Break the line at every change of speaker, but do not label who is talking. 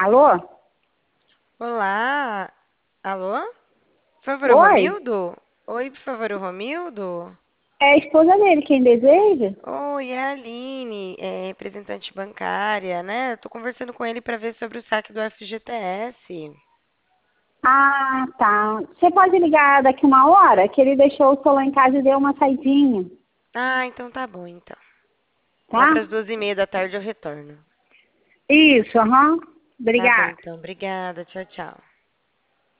Alô?
Olá! Alô? Por favor, o
Oi?
Romildo? Oi, por favor, o Romildo?
É a esposa dele, quem deseja?
Oi, é a Aline, representante bancária, né? Eu tô conversando com ele para ver sobre o saque do FGTS.
Ah, tá. Você pode ligar daqui uma hora? Que ele deixou o celular em casa e deu uma saidinha,
Ah, então tá bom, então. Lá
tá?
para as 2h30 da tarde eu retorno.
Isso, aham.
Tá bom,
Obrigada.
então. Obrigada. Tchau, tchau.